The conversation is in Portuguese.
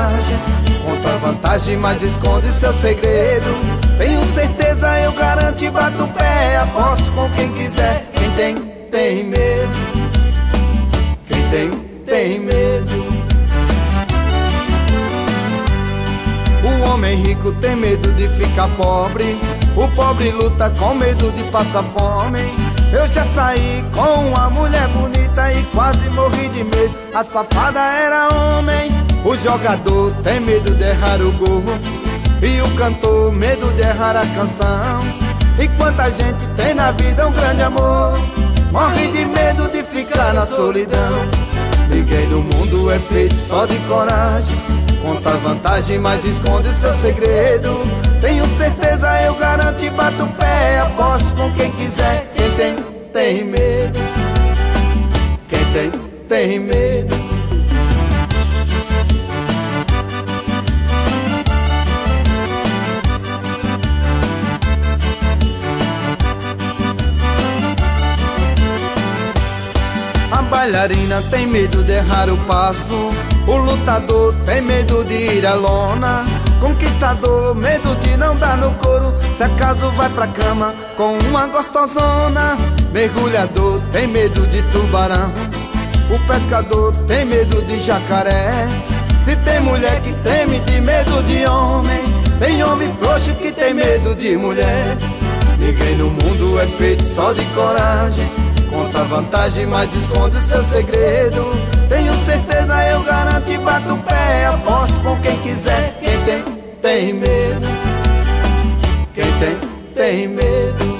coragem, conta a vantagem, mas esconde seu segredo. Tenho certeza, eu garanto e bato o pé, aposto com quem quiser. Quem tem, tem medo. Quem tem, tem medo. O homem rico tem medo de ficar pobre, o pobre luta com medo de passar fome. Eu já saí com uma mulher bonita e quase morri de medo, a safada era homem. O jogador tem medo de errar o gol e o cantor medo de errar a canção. E quanta gente tem na vida um grande amor, morre de medo de ficar na solidão. Ninguém no mundo é feito só de coragem, conta a vantagem, mas esconde seu segredo. Tenho certeza, eu garanto e bato o pé, aposto com quem quiser. Quem tem, tem medo. Quem tem, tem medo. A bailarina tem medo de errar o passo, o lutador tem medo de ir à lona, conquistador, medo de não dar no couro, se acaso vai pra cama com uma gostosona. Mergulhador tem medo de tubarão, o pescador tem medo de jacaré. Se tem mulher que treme de medo de homem, tem homem frouxo que tem medo de mulher. Ninguém no mundo é feito só de coragem, conta a vantagem, mas esconde o seu segredo. Tenho certeza, eu garanto e bato o pé, aposto com quem quiser. Quem tem, tem medo. Quem tem, tem medo.